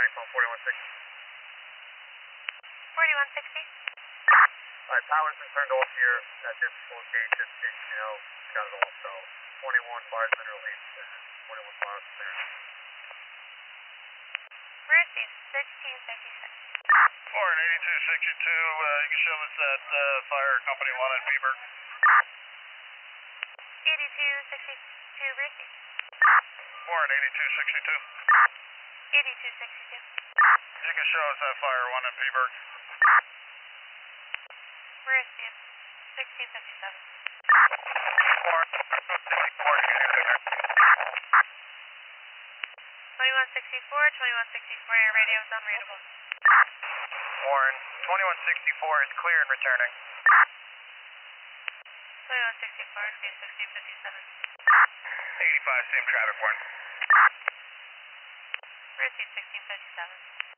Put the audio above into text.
phone 4160. 4160. Alright, power's been turned off here at this location. You know, got it all. So 21 bars been released and 21 bars there. Received 1656. Warren 8262, you can show us that fire company 1 at Beaver. 8262 received. Warren 8262. 8262. You can show us that fire 1 at Beaver. Received 1657. Warren 2164, you can get in there. 2164, 2164, your radio is unreadable. Warren 2164 is clear and returning. 2164, received 1657. 85, same traffic, Warren. Received 1657.